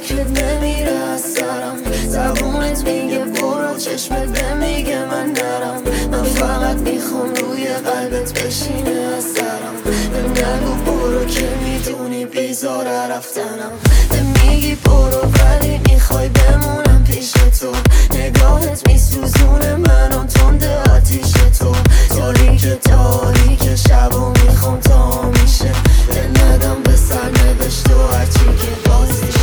فکرت نمیره از سرم. زبونت میگه برو، چشمت نمیگه من نرم. من فقط میخوام روی قلبت بشینه از سرم. بهم نگو برو که میدونی بیزاره رفتنم. میگی برو ولی میخوای بمونم پیش تو. نگاهت میسوزونه منو تنده آتیش تو. تاریک شب و میخوام تا میشه دل ندم به سرنوشت و هرچی که بازیشه.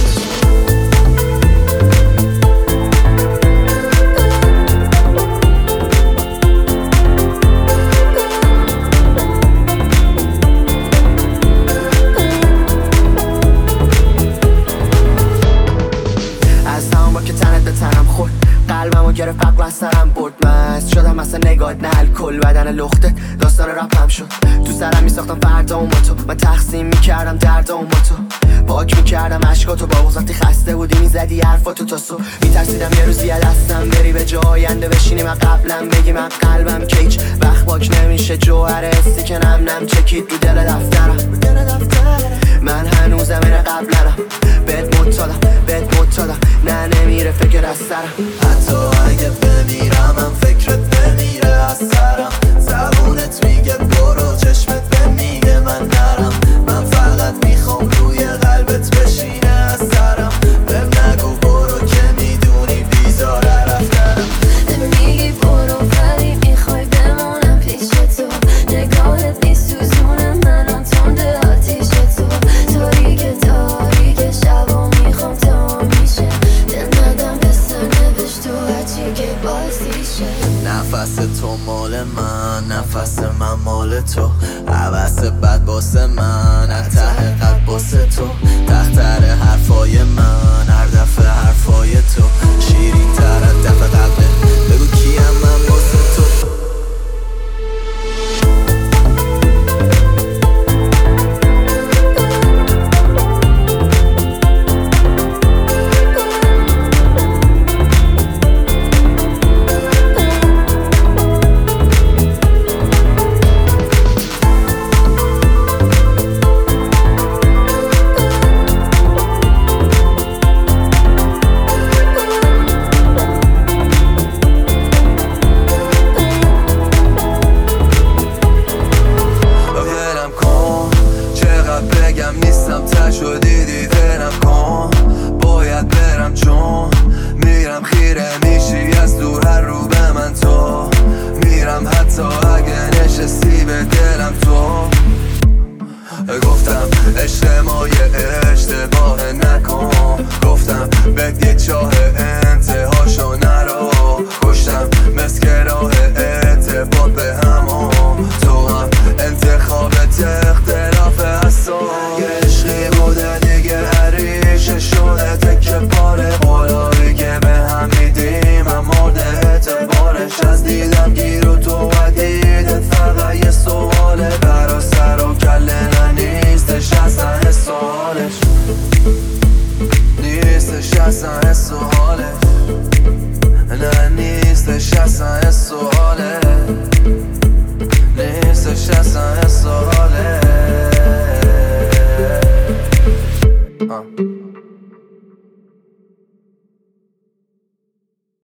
قلبمو گرفت عقل از سرم برد. مست شدم اصلا نگات نه الکل بدن لخته داستان رپم شد. تو سرم میساختم فردا و تو. من تقسیم میکردم درد و تو. پاک میکردم عشقاتو با وقتی خسته بودی میزدی حرفاتو تا صبح. میترسیدم یه روزی دستم بری به جای آینده بشینی من قبلم بگی من قلبم کیک وقت پاک نمیشه جوهر حسی که نم چکید رو دل دفترم. من هنوزم اینه قبلنم بهت متادم نه نمیره فکر از سرم. حتی اگه بمیرم من فکرت نمیره از سرم. زبونت میگه برو، چشمت نمیگه من نرم. من فقط میخوام روی قلبت بشینه از سرم. بهم نگو برو که میدونی بیزاره رفتنم. میگی برو ولی میخوای بمونم پیش تو. نگاهت میسوزونه منو تنده آتیش تو. تاریک شب و میخوام تا میشه دل ندم به سرنوشت و هرچی که بازیشه. نفس تو مال من، نفس من مال تو. عوض بد باسه من، ته قلب باسه تو. تختر حرفای من، هر دفعه حرفای تو. شیرین تر از دفعه قلبه، بگو کیم من باسه تو. بگم نیستم تشو دیدی ولم کن. باید برم چون میرم خیره میشی از دور هر رو به من تو. میرم حتی اگه نشستی به دلم تو. گفتم عشق ما یه اشتباه نکن. گفتم بهت یه چاه انتهاشو نرو. کشتم مسک راه اعتباط به همون. تو هم انتخابت اختلاف هستو. یه عشقی بوده دیگه عریشه شده تکه پاره. قولایی که به هم میدیم من مورد اعتبارش. از دیدم گیر و تو و دیدت فقط یه سواله. برا سر و کله نیستش اصلا حس و حالش. نیستش اصلا حس و حالش. نه نیستش اصلا حس و حالش. نیستش اصلا حس و حالش.